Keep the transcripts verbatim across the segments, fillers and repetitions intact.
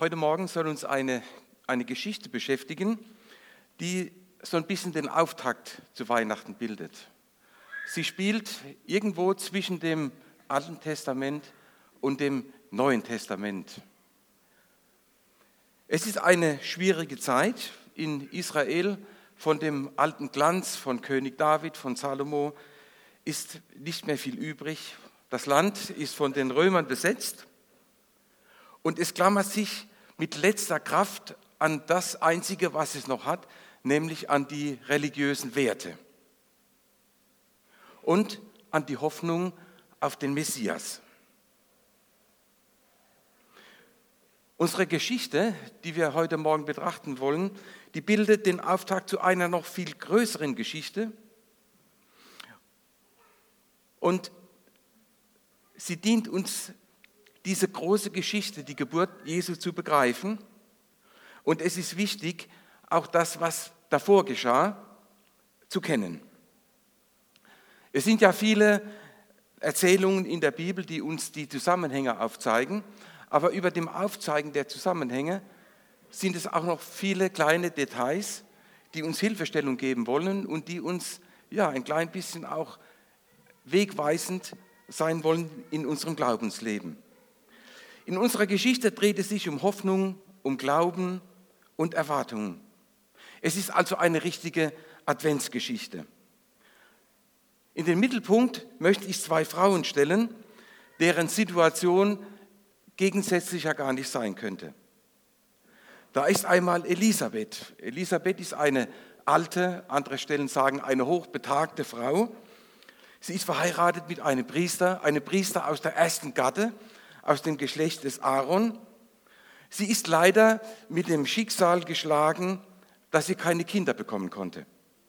Heute Morgen soll uns eine, eine Geschichte beschäftigen, die so ein bisschen den Auftakt zu Weihnachten bildet. Sie spielt irgendwo zwischen dem Alten Testament und dem Neuen Testament. Es ist eine schwierige Zeit in Israel. Von dem alten Glanz von König David, von Salomo, ist nicht mehr viel übrig. Das Land ist von den Römern besetzt und es klammert sich mit letzter Kraft an das Einzige, was es noch hat, nämlich an die religiösen Werte und an die Hoffnung auf den Messias. Unsere Geschichte, die wir heute Morgen betrachten wollen, die bildet den Auftakt zu einer noch viel größeren Geschichte. Und sie dient uns, diese große Geschichte, die Geburt Jesu, zu begreifen. Und es ist wichtig, auch das, was davor geschah, zu kennen. Es sind ja viele Erzählungen in der Bibel, die uns die Zusammenhänge aufzeigen. Aber über dem Aufzeigen der Zusammenhänge sind es auch noch viele kleine Details, die uns Hilfestellung geben wollen und die uns ja ein klein bisschen auch wegweisend sein wollen in unserem Glaubensleben. In unserer Geschichte dreht es sich um Hoffnung, um Glauben und Erwartungen. Es ist also eine richtige Adventsgeschichte. In den Mittelpunkt möchte ich zwei Frauen stellen, deren Situation gegensätzlicher gar nicht sein könnte. Da ist einmal Elisabeth. Elisabeth ist eine alte, andere Stellen sagen eine hochbetagte Frau. Sie ist verheiratet mit einem Priester, einem Priester aus der ersten Gatte, aus dem Geschlecht des Aaron. Sie ist leider mit dem Schicksal geschlagen, dass sie keine Kinder bekommen konnte.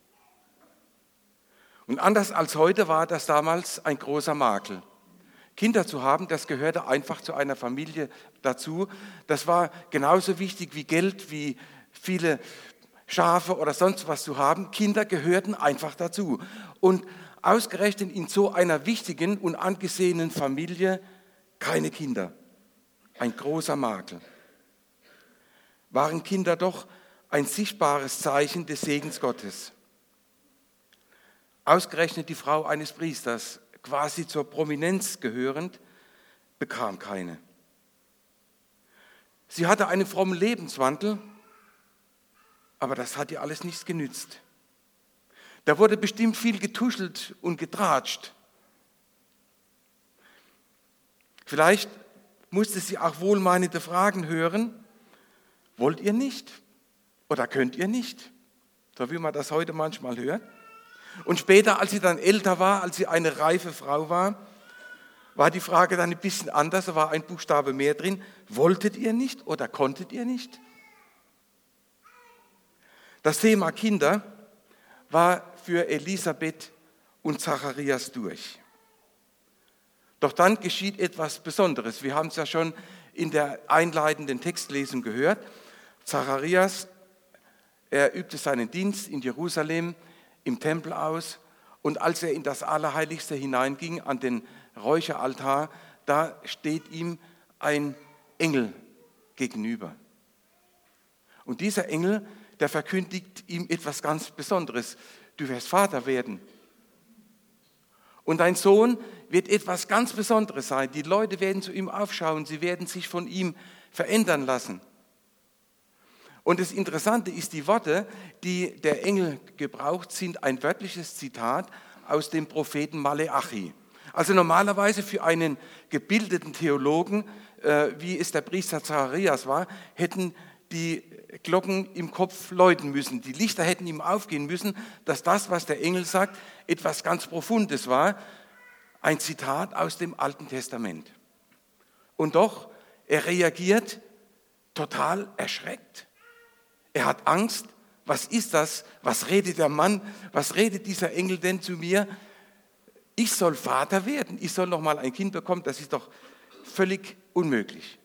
Und anders als heute war das damals ein großer Makel. Kinder zu haben, das gehörte einfach zu einer Familie dazu. Das war genauso wichtig wie Geld, wie viele Schafe oder sonst was zu haben. Kinder gehörten einfach dazu. Und ausgerechnet in so einer wichtigen und angesehenen Familie keine Kinder. Ein großer Makel. Waren Kinder doch ein sichtbares Zeichen des Segens Gottes. Ausgerechnet die Frau eines Priesters, quasi zur Prominenz gehörend, bekam keine. Sie hatte einen frommen Lebenswandel, aber das hat ihr alles nichts genützt. Da wurde bestimmt viel getuschelt und getratscht. Vielleicht musste sie auch wohlmeinende Fragen hören. Wollt ihr nicht? Oder könnt ihr nicht? So wie man das heute manchmal hört. Und später, als sie dann älter war, als sie eine reife Frau war, war die Frage dann ein bisschen anders, da war ein Buchstabe mehr drin. Wolltet ihr nicht oder konntet ihr nicht? Das Thema Kinder war für Elisabeth und Zacharias durch. Doch dann geschieht etwas Besonderes. Wir haben es ja schon in der einleitenden Textlesung gehört. Zacharias, er übte seinen Dienst in Jerusalem im Tempel aus und als er in das Allerheiligste hineinging, an den Räucheraltar, da steht ihm ein Engel gegenüber. Und dieser Engel, der verkündigt ihm etwas ganz Besonderes. Du wirst Vater werden. Und dein Sohn wird etwas ganz Besonderes sein. Die Leute werden zu ihm aufschauen, sie werden sich von ihm verändern lassen. Und das Interessante ist, die Worte, die der Engel gebraucht, sind ein wörtliches Zitat aus dem Propheten Maleachi. Also normalerweise für einen gebildeten Theologen, äh, wie es der Priester Zacharias war, hätten die Glocken im Kopf läuten müssen. Die Lichter hätten ihm aufgehen müssen, dass das, was der Engel sagt, etwas ganz Profundes war. Ein Zitat aus dem Alten Testament. Und doch, er reagiert total erschreckt. Er hat Angst. Was ist das? Was redet der Mann? Was redet dieser Engel denn zu mir? Ich soll Vater werden. Ich soll noch mal ein Kind bekommen. Das ist doch völlig unmöglich.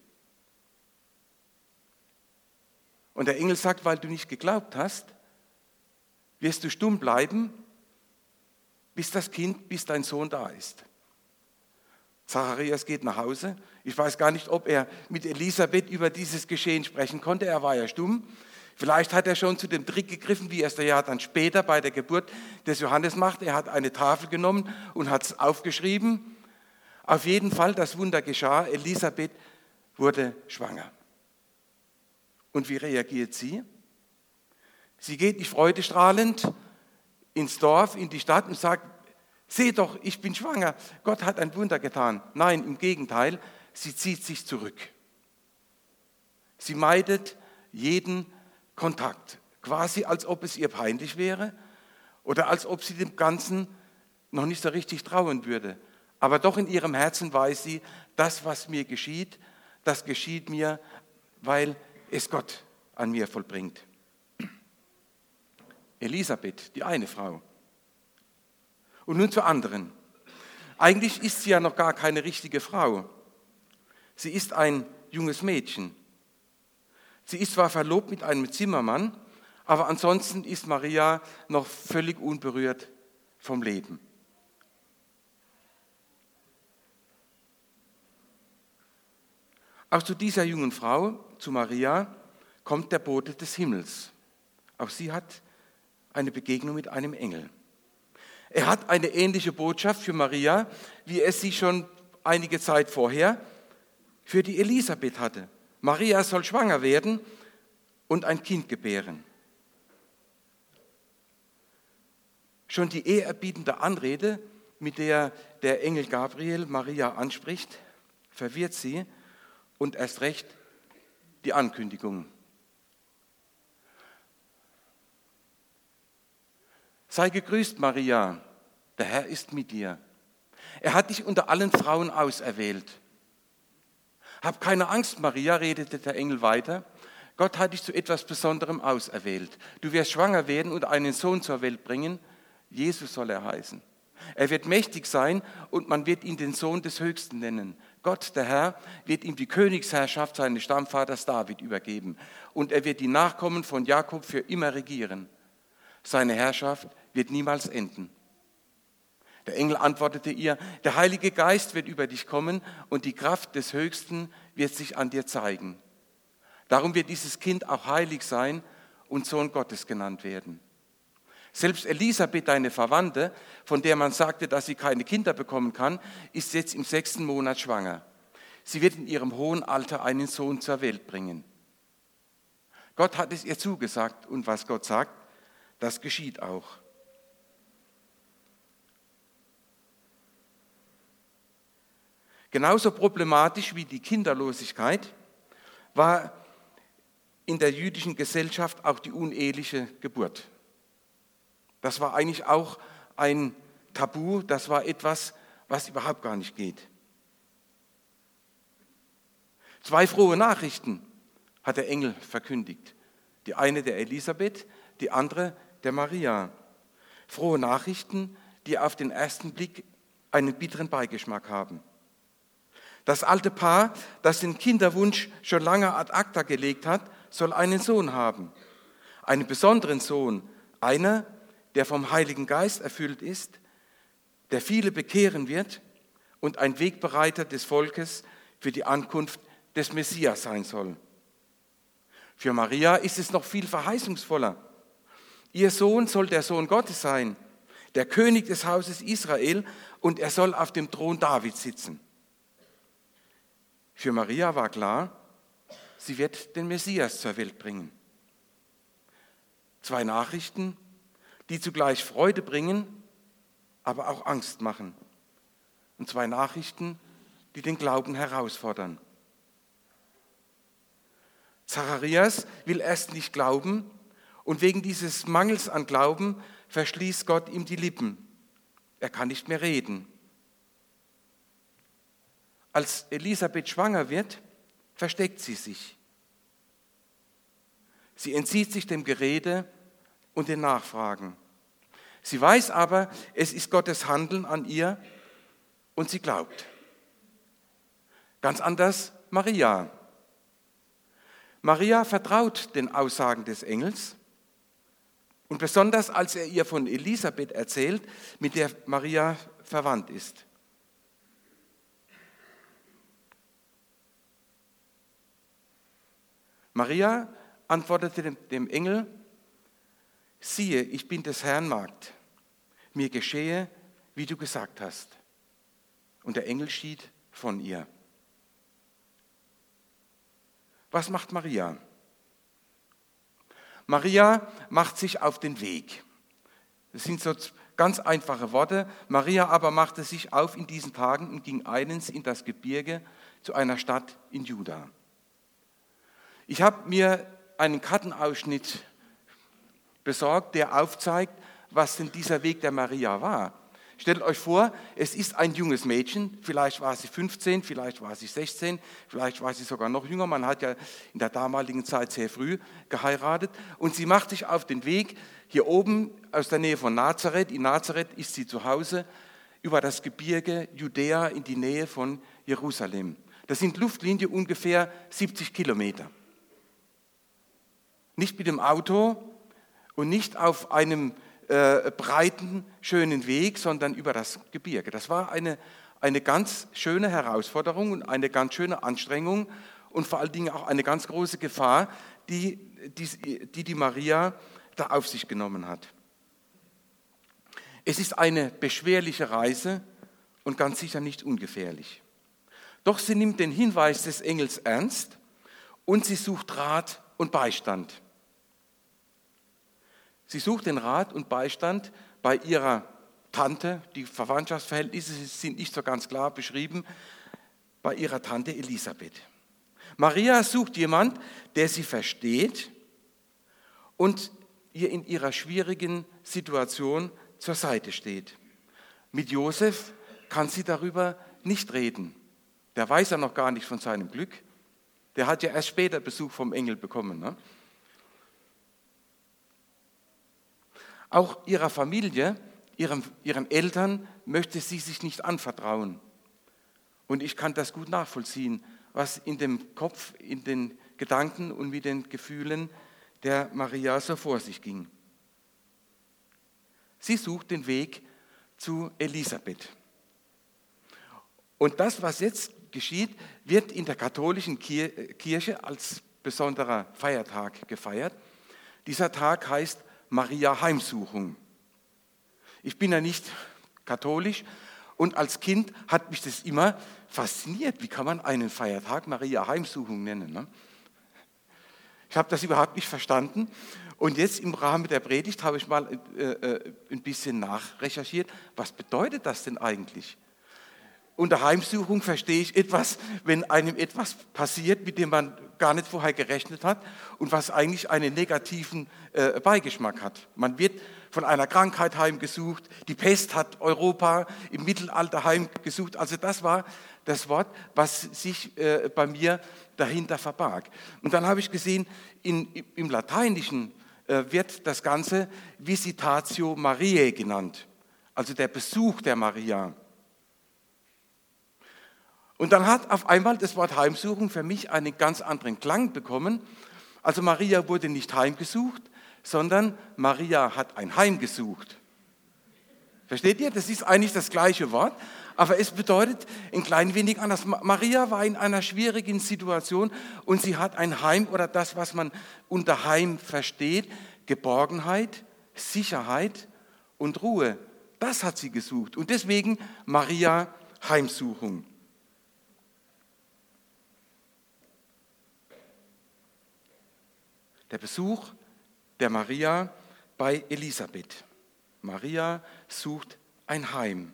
Und der Engel sagt, weil du nicht geglaubt hast, wirst du stumm bleiben, bis das Kind, bis dein Sohn da ist. Zacharias geht nach Hause. Ich weiß gar nicht, ob er mit Elisabeth über dieses Geschehen sprechen konnte. Er war ja stumm. Vielleicht hat er schon zu dem Trick gegriffen, wie er es ja dann später bei der Geburt des Johannes macht. Er hat eine Tafel genommen und hat es aufgeschrieben. Auf jeden Fall, das Wunder geschah. Elisabeth wurde schwanger. Und wie reagiert sie? Sie geht nicht freudestrahlend ins Dorf, in die Stadt und sagt, seht doch, ich bin schwanger, Gott hat ein Wunder getan. Nein, im Gegenteil, sie zieht sich zurück. Sie meidet jeden Kontakt, quasi als ob es ihr peinlich wäre oder als ob sie dem Ganzen noch nicht so richtig trauen würde. Aber doch in ihrem Herzen weiß sie, das, was mir geschieht, das geschieht mir, weil es Gott an mir vollbringt. Elisabeth, die eine Frau. Und nun zur anderen. Eigentlich ist sie ja noch gar keine richtige Frau. Sie ist ein junges Mädchen. Sie ist zwar verlobt mit einem Zimmermann, aber ansonsten ist Maria noch völlig unberührt vom Leben. Auch zu dieser jungen Frau, zu Maria, kommt der Bote des Himmels. Auch sie hat eine Begegnung mit einem Engel. Er hat eine ähnliche Botschaft für Maria, wie er sie schon einige Zeit vorher für die Elisabeth hatte. Maria soll schwanger werden und ein Kind gebären. Schon die ehrerbietende Anrede, mit der der Engel Gabriel Maria anspricht, verwirrt sie und erst recht die Ankündigung. Sei gegrüßt, Maria, der Herr ist mit dir. Er hat dich unter allen Frauen auserwählt. Hab keine Angst, Maria, redete der Engel weiter. Gott hat dich zu etwas Besonderem auserwählt. Du wirst schwanger werden und einen Sohn zur Welt bringen. Jesus soll er heißen. Er wird mächtig sein und man wird ihn den Sohn des Höchsten nennen. Gott, der Herr, wird ihm die Königsherrschaft seines Stammvaters David übergeben. Und er wird die Nachkommen von Jakob für immer regieren. Seine Herrschaft wird niemals enden. Der Engel antwortete ihr, der Heilige Geist wird über dich kommen und die Kraft des Höchsten wird sich an dir zeigen. Darum wird dieses Kind auch heilig sein und Sohn Gottes genannt werden. Selbst Elisabeth, deine Verwandte, von der man sagte, dass sie keine Kinder bekommen kann, ist jetzt im sechsten Monat schwanger. Sie wird in ihrem hohen Alter einen Sohn zur Welt bringen. Gott hat es ihr zugesagt und was Gott sagt, das geschieht auch. Genauso problematisch wie die Kinderlosigkeit war in der jüdischen Gesellschaft auch die uneheliche Geburt. Das war eigentlich auch ein Tabu, das war etwas, was überhaupt gar nicht geht. Zwei frohe Nachrichten hat der Engel verkündigt. Die eine der Elisabeth, die andere der Maria. Frohe Nachrichten, die auf den ersten Blick einen bitteren Beigeschmack haben. Das alte Paar, das den Kinderwunsch schon lange ad acta gelegt hat, soll einen Sohn haben. Einen besonderen Sohn, einer, der vom Heiligen Geist erfüllt ist, der viele bekehren wird und ein Wegbereiter des Volkes für die Ankunft des Messias sein soll. Für Maria ist es noch viel verheißungsvoller. Ihr Sohn soll der Sohn Gottes sein, der König des Hauses Israel, und er soll auf dem Thron Davids sitzen. Für Maria war klar, sie wird den Messias zur Welt bringen. Zwei Nachrichten, die zugleich Freude bringen, aber auch Angst machen. Und zwei Nachrichten, die den Glauben herausfordern. Zacharias will erst nicht glauben und wegen dieses Mangels an Glauben verschließt Gott ihm die Lippen. Er kann nicht mehr reden. Als Elisabeth schwanger wird, versteckt sie sich. Sie entzieht sich dem Gerede und den Nachfragen. Sie weiß aber, es ist Gottes Handeln an ihr und sie glaubt. Ganz anders Maria. Maria vertraut den Aussagen des Engels und besonders als er ihr von Elisabeth erzählt, mit der Maria verwandt ist. Maria antwortete dem, dem Engel, siehe, ich bin des Herrn Magd, mir geschehe, wie du gesagt hast. Und der Engel schied von ihr. Was macht Maria? Maria macht sich auf den Weg. Das sind so ganz einfache Worte. Maria aber machte sich auf in diesen Tagen und ging eilends in das Gebirge zu einer Stadt in Juda. Ich habe mir einen Kartenausschnitt besorgt, der aufzeigt, was denn dieser Weg der Maria war. Stellt euch vor, es ist ein junges Mädchen, vielleicht war sie fünfzehn, vielleicht war sie sechzehn, vielleicht war sie sogar noch jünger, man hat ja in der damaligen Zeit sehr früh geheiratet und sie macht sich auf den Weg hier oben aus der Nähe von Nazareth, in Nazareth ist sie zu Hause, über das Gebirge Judäa in die Nähe von Jerusalem. Das sind Luftlinie ungefähr siebzig Kilometer. Nicht mit dem Auto und nicht auf einem äh, breiten, schönen Weg, sondern über das Gebirge. Das war eine, eine ganz schöne Herausforderung und eine ganz schöne Anstrengung und vor allen Dingen auch eine ganz große Gefahr, die die, die, die Maria da auf sich genommen hat. Es ist eine beschwerliche Reise und ganz sicher nicht ungefährlich. Doch sie nimmt den Hinweis des Engels ernst und sie sucht Rat und Beistand. Sie sucht den Rat und Beistand bei ihrer Tante, die Verwandtschaftsverhältnisse sind nicht so ganz klar beschrieben, bei ihrer Tante Elisabeth. Maria sucht jemand, der sie versteht und ihr in ihrer schwierigen Situation zur Seite steht. Mit Josef kann sie darüber nicht reden. Der weiß ja noch gar nicht von seinem Glück. Der hat ja erst später Besuch vom Engel bekommen. Ne? Auch ihrer Familie, ihrem, ihren Eltern möchte sie sich nicht anvertrauen. Und ich kann das gut nachvollziehen, was in dem Kopf, in den Gedanken und mit den Gefühlen der Maria so vor sich ging. Sie sucht den Weg zu Elisabeth. Und das, was jetzt geschieht, wird in der katholischen Kirche als besonderer Feiertag gefeiert. Dieser Tag heißt Maria Heimsuchung. Ich bin ja nicht katholisch und als Kind hat mich das immer fasziniert. Wie kann man einen Feiertag Maria Heimsuchung nennen? Ne? Ich habe das überhaupt nicht verstanden. Und jetzt im Rahmen der Predigt habe ich mal äh, äh, ein bisschen nachrecherchiert. Was bedeutet das denn eigentlich? Unter Heimsuchung verstehe ich etwas, wenn einem etwas passiert, mit dem man gar nicht vorher gerechnet hat und was eigentlich einen negativen äh, Beigeschmack hat. Man wird von einer Krankheit heimgesucht, die Pest hat Europa im Mittelalter heimgesucht. Also das war das Wort, was sich äh, bei mir dahinter verbarg. Und dann habe ich gesehen, in, im Lateinischen äh, wird das Ganze Visitatio Mariae genannt, also der Besuch der Maria. Und dann hat auf einmal das Wort Heimsuchung für mich einen ganz anderen Klang bekommen. Also Maria wurde nicht heimgesucht, sondern Maria hat ein Heim gesucht. Versteht ihr? Das ist eigentlich das gleiche Wort, aber es bedeutet ein klein wenig anders. Maria war in einer schwierigen Situation und sie hat ein Heim oder das, was man unter Heim versteht, Geborgenheit, Sicherheit und Ruhe. Das hat sie gesucht und deswegen Maria Heimsuchung. Der Besuch der Maria bei Elisabeth. Maria sucht ein Heim.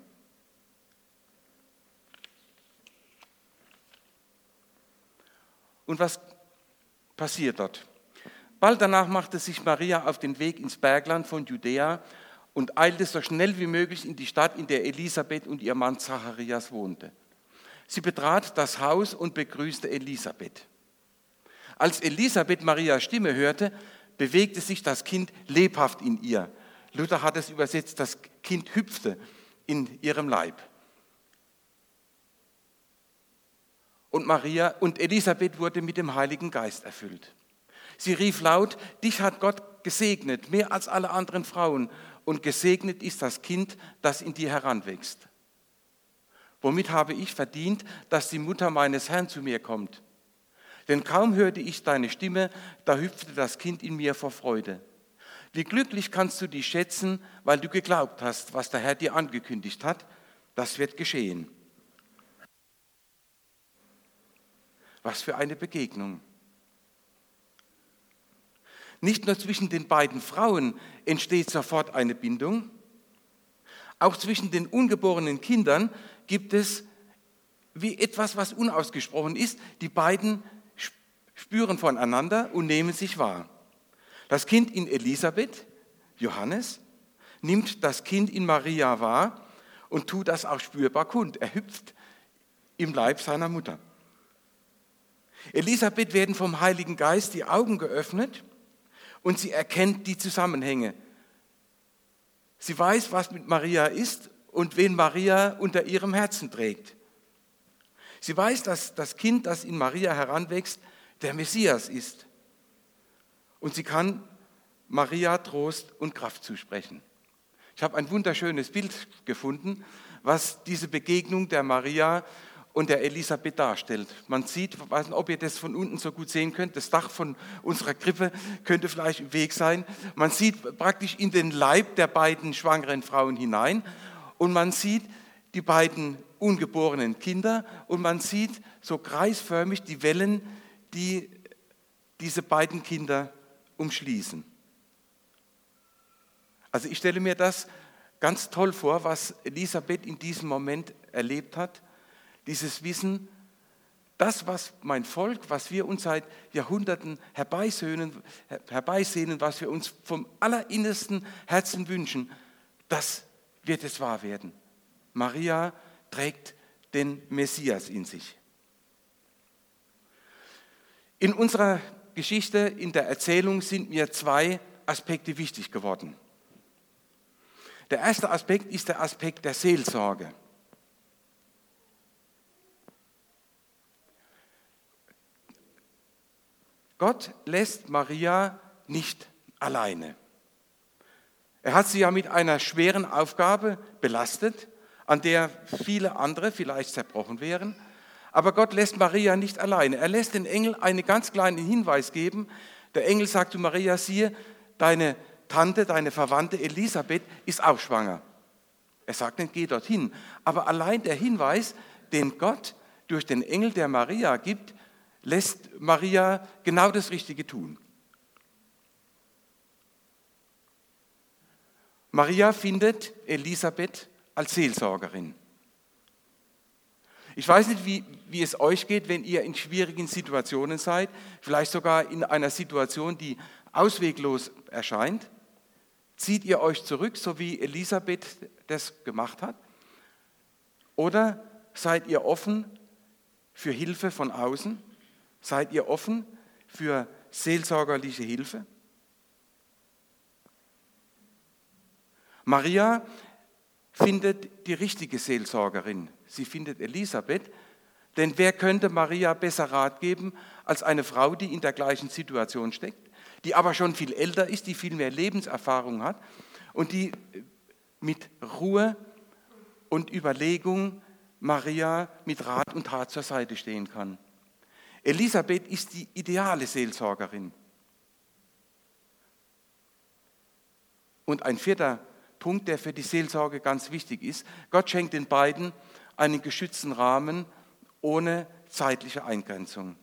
Und was passiert dort? Bald danach machte sich Maria auf den Weg ins Bergland von Judäa und eilte so schnell wie möglich in die Stadt, in der Elisabeth und ihr Mann Zacharias wohnte. Sie betrat das Haus und begrüßte Elisabeth. Als Elisabeth Marias Stimme hörte, bewegte sich das Kind lebhaft in ihr. Luther hat es übersetzt, das Kind hüpfte in ihrem Leib. Und Maria und Elisabeth wurde mit dem Heiligen Geist erfüllt. Sie rief laut: Dich hat Gott gesegnet, mehr als alle anderen Frauen, und gesegnet ist das Kind, das in dir heranwächst. Womit habe ich verdient, dass die Mutter meines Herrn zu mir kommt? Denn kaum hörte ich deine Stimme, da hüpfte das Kind in mir vor Freude. Wie glücklich kannst du dich schätzen, weil du geglaubt hast, was der Herr dir angekündigt hat, das wird geschehen. Was für eine Begegnung. Nicht nur zwischen den beiden Frauen entsteht sofort eine Bindung, auch zwischen den ungeborenen Kindern gibt es wie etwas, was unausgesprochen ist. Die beiden spüren voneinander und nehmen sich wahr. Das Kind in Elisabeth, Johannes, nimmt das Kind in Maria wahr und tut das auch spürbar kund. Er hüpft im Leib seiner Mutter. Elisabeth werden vom Heiligen Geist die Augen geöffnet und sie erkennt die Zusammenhänge. Sie weiß, was mit Maria ist und wen Maria unter ihrem Herzen trägt. Sie weiß, dass das Kind, das in Maria heranwächst, der Messias ist. Und sie kann Maria Trost und Kraft zusprechen. Ich habe ein wunderschönes Bild gefunden, was diese Begegnung der Maria und der Elisabeth darstellt. Man sieht, ich weiß nicht, ob ihr das von unten so gut sehen könnt, das Dach von unserer Krippe könnte vielleicht im Weg sein. Man sieht praktisch in den Leib der beiden schwangeren Frauen hinein und man sieht die beiden ungeborenen Kinder und man sieht so kreisförmig die Wellen, die diese beiden Kinder umschließen. Also ich stelle mir das ganz toll vor, was Elisabeth in diesem Moment erlebt hat. Dieses Wissen, das, was mein Volk, was wir uns seit Jahrhunderten herbeisehnen, herbeisehnen, was wir uns vom allerinnersten Herzen wünschen, das wird es wahr werden. Maria trägt den Messias in sich. In unserer Geschichte, in der Erzählung sind mir zwei Aspekte wichtig geworden. Der erste Aspekt ist der Aspekt der Seelsorge. Gott lässt Maria nicht alleine. Er hat sie ja mit einer schweren Aufgabe belastet, an der viele andere vielleicht zerbrochen wären. Aber Gott lässt Maria nicht alleine. Er lässt den Engel einen ganz kleinen Hinweis geben. Der Engel sagt zu Maria, siehe, deine Tante, deine Verwandte Elisabeth ist auch schwanger. Er sagt nicht, geh dorthin. Aber allein der Hinweis, den Gott durch den Engel der Maria gibt, lässt Maria genau das Richtige tun. Maria findet Elisabeth als Seelsorgerin. Ich weiß nicht, wie, wie es euch geht, wenn ihr in schwierigen Situationen seid, vielleicht sogar in einer Situation, die ausweglos erscheint. Zieht ihr euch zurück, so wie Elisabeth das gemacht hat? Oder seid ihr offen für Hilfe von außen? Seid ihr offen für seelsorgerliche Hilfe? Maria findet die richtige Seelsorgerin. Sie findet Elisabeth, denn wer könnte Maria besser Rat geben als eine Frau, die in der gleichen Situation steckt, die aber schon viel älter ist, die viel mehr Lebenserfahrung hat und die mit Ruhe und Überlegung Maria mit Rat und Tat zur Seite stehen kann. Elisabeth ist die ideale Seelsorgerin. Und ein vierter Punkt, der für die Seelsorge ganz wichtig ist: Gott schenkt den beiden einen geschützten Rahmen ohne zeitliche Eingrenzung.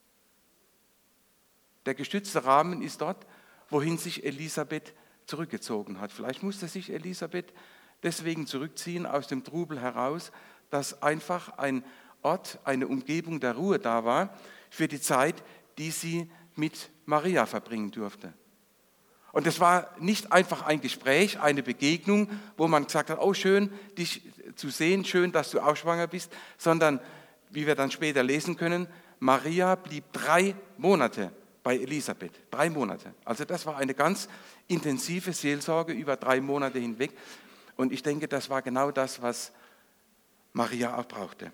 Der geschützte Rahmen ist dort, wohin sich Elisabeth zurückgezogen hat. Vielleicht musste sich Elisabeth deswegen zurückziehen aus dem Trubel heraus, dass einfach ein Ort, eine Umgebung der Ruhe da war für die Zeit, die sie mit Maria verbringen durfte. Und es war nicht einfach ein Gespräch, eine Begegnung, wo man gesagt hat, oh schön, dich zu sehen, schön, dass du auch schwanger bist, sondern, wie wir dann später lesen können, Maria blieb drei Monate bei Elisabeth. Drei Monate. Also das war eine ganz intensive Seelsorge über drei Monate hinweg. Und ich denke, das war genau das, was Maria auch brauchte.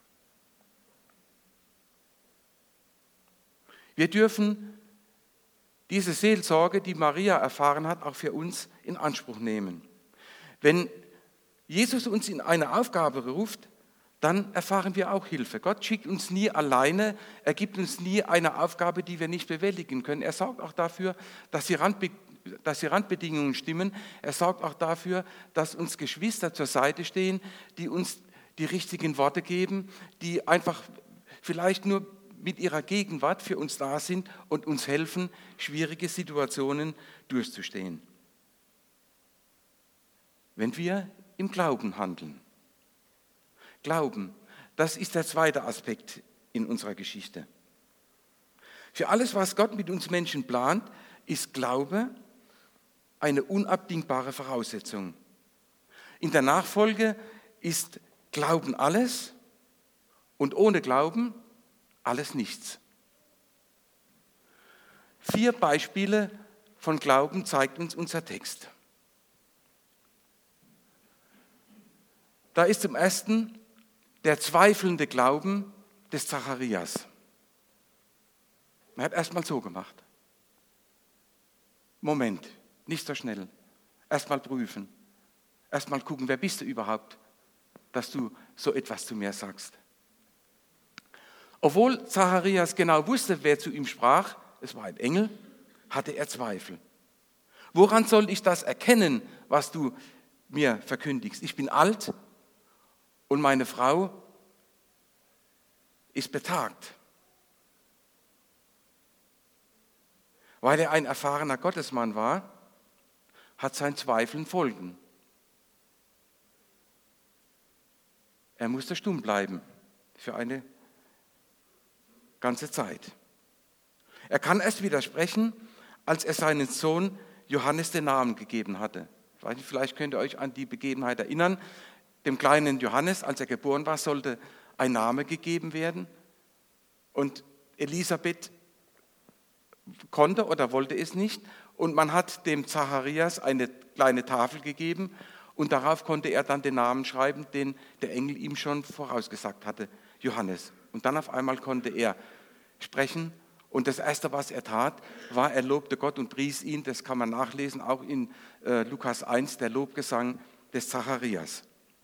Wir dürfen diese Seelsorge, die Maria erfahren hat, auch für uns in Anspruch nehmen. Wenn Jesus uns in eine Aufgabe ruft, dann erfahren wir auch Hilfe. Gott schickt uns nie alleine, er gibt uns nie eine Aufgabe, die wir nicht bewältigen können. Er sorgt auch dafür, dass die, Randbe- dass die Randbedingungen stimmen. Er sorgt auch dafür, dass uns Geschwister zur Seite stehen, die uns die richtigen Worte geben, die einfach vielleicht nur mit ihrer Gegenwart für uns da sind und uns helfen, schwierige Situationen durchzustehen. Wenn wir im Glauben handeln. Glauben, das ist der zweite Aspekt in unserer Geschichte. Für alles, was Gott mit uns Menschen plant, ist Glaube eine unabdingbare Voraussetzung. In der Nachfolge ist Glauben alles und ohne Glauben alles nichts. Vier Beispiele von Glauben zeigt uns unser Text. Da ist zum ersten der zweifelnde Glauben des Zacharias. Er hat erst mal so gemacht. Moment, nicht so schnell. Erst mal prüfen. Erst mal gucken, wer bist du überhaupt, dass du so etwas zu mir sagst. Obwohl Zacharias genau wusste, wer zu ihm sprach, es war ein Engel, hatte er Zweifel. Woran soll ich das erkennen, was du mir verkündigst? Ich bin alt und meine Frau ist betagt. Weil er ein erfahrener Gottesmann war, hat sein Zweifeln Folgen. Er musste stumm bleiben für eine ganze Zeit. Er kann erst widersprechen, als er seinen Sohn Johannes den Namen gegeben hatte. Vielleicht könnt ihr euch an die Begebenheit erinnern. Dem kleinen Johannes, als er geboren war, sollte ein Name gegeben werden. Und Elisabeth konnte oder wollte es nicht. Und man hat dem Zacharias eine kleine Tafel gegeben. Und darauf konnte er dann den Namen schreiben, den der Engel ihm schon vorausgesagt hatte, Johannes. Und dann auf einmal konnte er sprechen. Und das Erste, was er tat, war, er lobte Gott und pries ihn. Das kann man nachlesen, auch in äh, Lukas eins, der Lobgesang des Zacharias.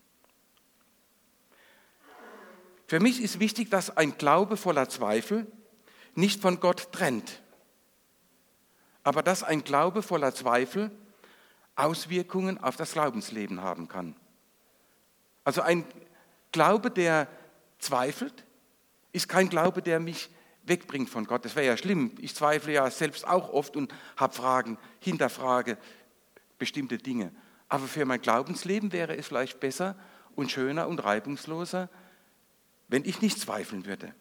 Für mich ist wichtig, dass ein Glaube voller Zweifel nicht von Gott trennt, aber dass ein Glaube voller Zweifel Auswirkungen auf das Glaubensleben haben kann. Also ein Glaube, der zweifelt, ist kein Glaube, der mich wegbringt von Gott. Das wäre ja schlimm. Ich zweifle ja selbst auch oft und habe Fragen, hinterfrage bestimmte Dinge. Aber für mein Glaubensleben wäre es vielleicht besser und schöner und reibungsloser, wenn ich nicht zweifeln würde.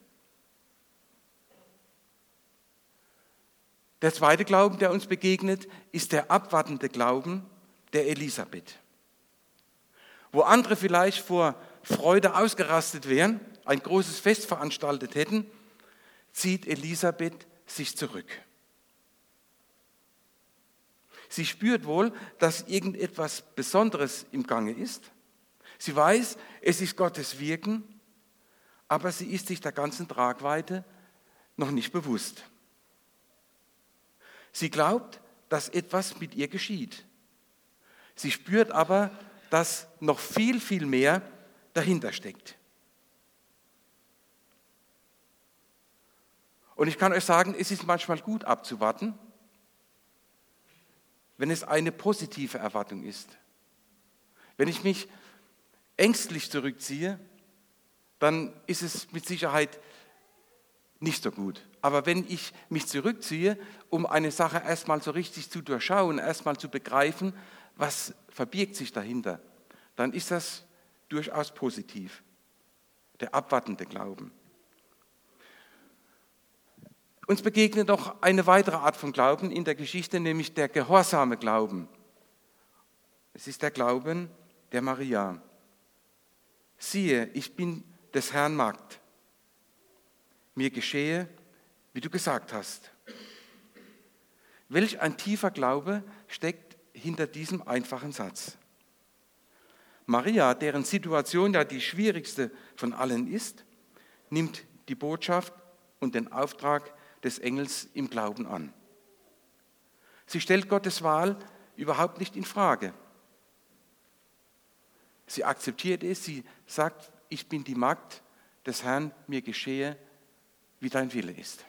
Der zweite Glauben, der uns begegnet, ist der abwartende Glauben der Elisabeth. Wo andere vielleicht vor Freude ausgerastet wären, ein großes Fest veranstaltet hätten, zieht Elisabeth sich zurück. Sie spürt wohl, dass irgendetwas Besonderes im Gange ist. Sie weiß, es ist Gottes Wirken, aber sie ist sich der ganzen Tragweite noch nicht bewusst. Sie glaubt, dass etwas mit ihr geschieht. Sie spürt aber, dass noch viel, viel mehr dahinter steckt. Und ich kann euch sagen, es ist manchmal gut abzuwarten, wenn es eine positive Erwartung ist. Wenn ich mich ängstlich zurückziehe, dann ist es mit Sicherheit nicht so gut. Aber wenn ich mich zurückziehe, um eine Sache erstmal so richtig zu durchschauen, erstmal zu begreifen, was verbirgt sich dahinter, dann ist das durchaus positiv. Der abwartende Glauben. Uns begegnet noch eine weitere Art von Glauben in der Geschichte, nämlich der gehorsame Glauben. Es ist der Glauben der Maria. Siehe, ich bin des Herrn Magd. Mir geschehe, wie du gesagt hast. Welch ein tiefer Glaube steckt hinter diesem einfachen Satz. Maria, deren Situation ja die schwierigste von allen ist, nimmt die Botschaft und den Auftrag des Engels im Glauben an. Sie stellt Gottes Wahl überhaupt nicht in Frage. Sie akzeptiert es, sie sagt, ich bin die Magd des Herrn, mir geschehe, wie dein Wille ist.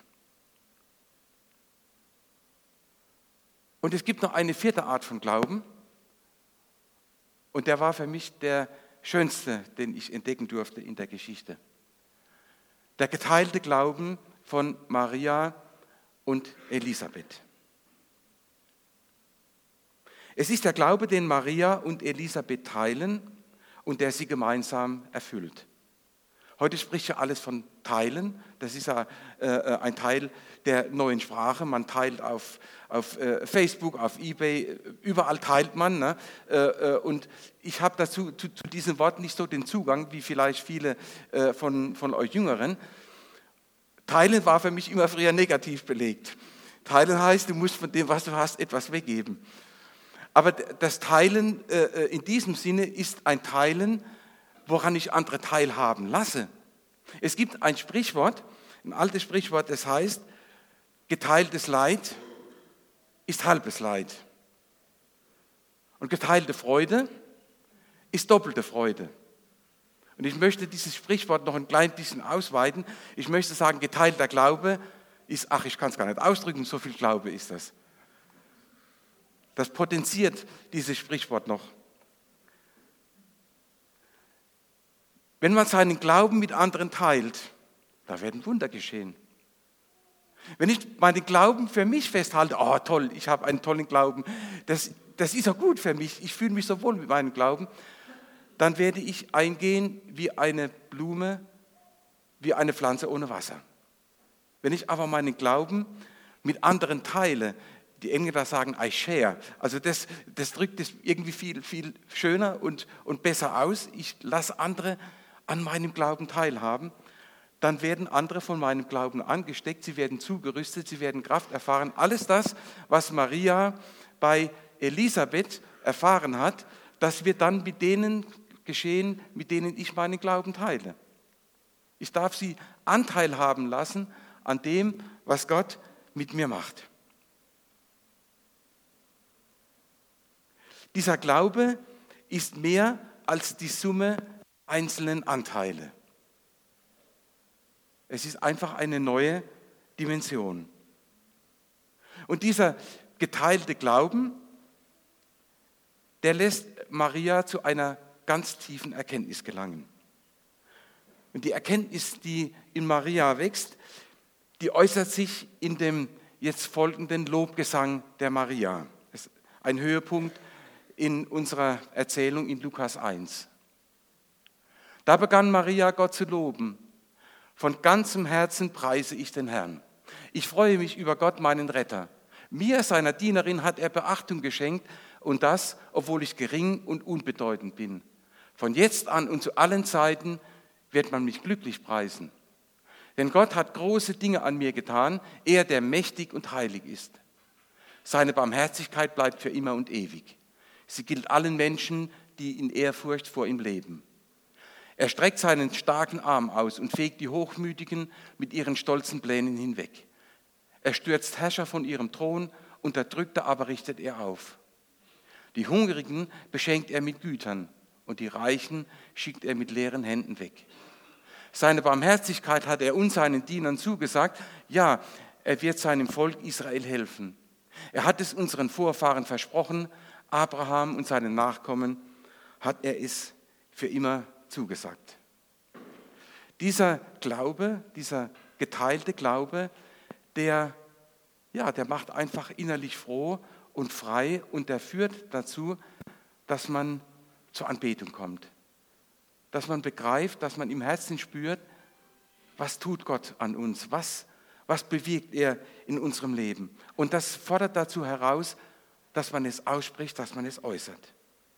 Und es gibt noch eine vierte Art von Glauben, und der war für mich der schönste, den ich entdecken durfte in der Geschichte. Der geteilte Glauben von Maria und Elisabeth. Es ist der Glaube, den Maria und Elisabeth teilen und der sie gemeinsam erfüllt. Heute spricht ja alles von Teilen. Das ist ja äh, ein Teil der neuen Sprache. Man teilt auf, auf äh, Facebook, auf eBay, überall teilt man. Ne? Äh, äh, und ich habe dazu zu, zu diesem Wort nicht so den Zugang, wie vielleicht viele äh, von, von euch Jüngeren. Teilen war für mich immer früher negativ belegt. Teilen heißt, du musst von dem, was du hast, etwas weggeben. Aber das Teilen äh, in diesem Sinne ist ein Teilen, woran ich andere teilhaben lasse. Es gibt ein Sprichwort, ein altes Sprichwort, das heißt, geteiltes Leid ist halbes Leid. Und geteilte Freude ist doppelte Freude. Und ich möchte dieses Sprichwort noch ein klein bisschen ausweiten. Ich möchte sagen, geteilter Glaube ist, ach, ich kann es gar nicht ausdrücken, so viel Glaube ist das. Das potenziert dieses Sprichwort noch. Wenn man seinen Glauben mit anderen teilt, da werden Wunder geschehen. Wenn ich meinen Glauben für mich festhalte, oh toll, ich habe einen tollen Glauben, das, das ist auch gut für mich, ich fühle mich so wohl mit meinem Glauben, dann werde ich eingehen wie eine Blume, wie eine Pflanze ohne Wasser. Wenn ich aber meinen Glauben mit anderen teile, die Engländer sagen, I share, also das, das drückt es irgendwie viel, viel schöner und, und besser aus. Ich lasse andere an meinem Glauben teilhaben, dann werden andere von meinem Glauben angesteckt, sie werden zugerüstet, sie werden Kraft erfahren. Alles das, was Maria bei Elisabeth erfahren hat, das wird dann mit denen geschehen, mit denen ich meinen Glauben teile. Ich darf sie Anteil haben lassen an dem, was Gott mit mir macht. Dieser Glaube ist mehr als die Summe einzelnen Anteile. Es ist einfach eine neue Dimension. Und dieser geteilte Glauben, der lässt Maria zu einer ganz tiefen Erkenntnis gelangen. Und die Erkenntnis, die in Maria wächst, die äußert sich in dem jetzt folgenden Lobgesang der Maria. Das ist ein Höhepunkt in unserer Erzählung in Lukas eins. Da begann Maria Gott zu loben. Von ganzem Herzen preise ich den Herrn. Ich freue mich über Gott, meinen Retter. Mir, seiner Dienerin, hat er Beachtung geschenkt und das, obwohl ich gering und unbedeutend bin. Von jetzt an und zu allen Zeiten wird man mich glücklich preisen. Denn Gott hat große Dinge an mir getan, er, der mächtig und heilig ist. Seine Barmherzigkeit bleibt für immer und ewig. Sie gilt allen Menschen, die in Ehrfurcht vor ihm leben. Er streckt seinen starken Arm aus und fegt die Hochmütigen mit ihren stolzen Plänen hinweg. Er stürzt Herrscher von ihrem Thron, Unterdrückte aber richtet er auf. Die Hungrigen beschenkt er mit Gütern und die Reichen schickt er mit leeren Händen weg. Seine Barmherzigkeit hat er uns, seinen Dienern, zugesagt. Ja, er wird seinem Volk Israel helfen. Er hat es unseren Vorfahren versprochen, Abraham und seinen Nachkommen hat er es für immer zugesagt. Dieser Glaube, dieser geteilte Glaube, der, ja, der macht einfach innerlich froh und frei und der führt dazu, dass man zur Anbetung kommt. Dass man begreift, dass man im Herzen spürt, was tut Gott an uns, was, was bewirkt er in unserem Leben. Und das fordert dazu heraus, dass man es ausspricht, dass man es äußert.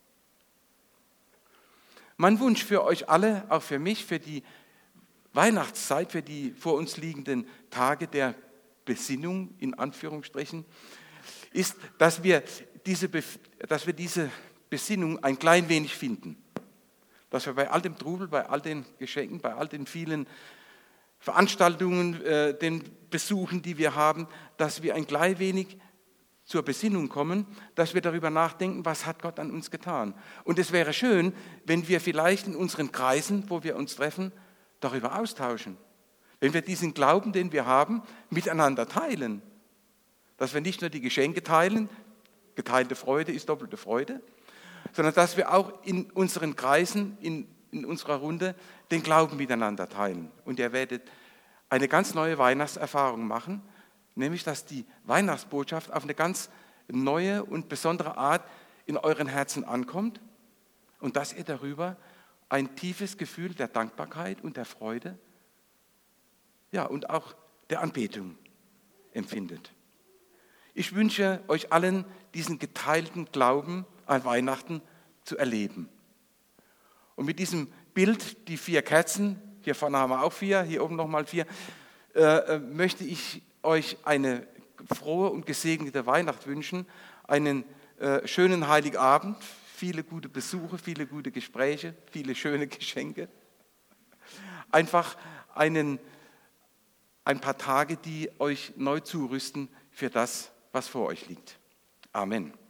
Mein Wunsch für euch alle, auch für mich, für die Weihnachtszeit, für die vor uns liegenden Tage der Besinnung, in Anführungsstrichen, ist, dass wir diese, dass wir diese Besinnung ein klein wenig finden. Dass wir bei all dem Trubel, bei all den Geschenken, bei all den vielen Veranstaltungen, äh, den Besuchen, die wir haben, dass wir ein klein wenig zur Besinnung kommen, dass wir darüber nachdenken, was hat Gott an uns getan. Und es wäre schön, wenn wir vielleicht in unseren Kreisen, wo wir uns treffen, darüber austauschen. Wenn wir diesen Glauben, den wir haben, miteinander teilen. Dass wir nicht nur die Geschenke teilen, geteilte Freude ist doppelte Freude, sondern dass wir auch in unseren Kreisen, in, in unserer Runde den Glauben miteinander teilen. Und ihr werdet eine ganz neue Weihnachtserfahrung machen, nämlich dass die Weihnachtsbotschaft auf eine ganz neue und besondere Art in euren Herzen ankommt und dass ihr darüber ein tiefes Gefühl der Dankbarkeit und der Freude, ja, und auch der Anbetung empfindet. Ich wünsche euch allen, diesen geteilten Glauben an Weihnachten zu erleben. Und mit diesem Bild, die vier Kerzen, hier vorne haben wir auch vier, hier oben nochmal vier, äh, möchte ich euch eine frohe und gesegnete Weihnacht wünschen, einen äh, schönen Heiligabend, viele gute Besuche, viele gute Gespräche, viele schöne Geschenke. Einfach einen, ein paar Tage, die euch neu zurüsten für das, was vor euch liegt. Amen.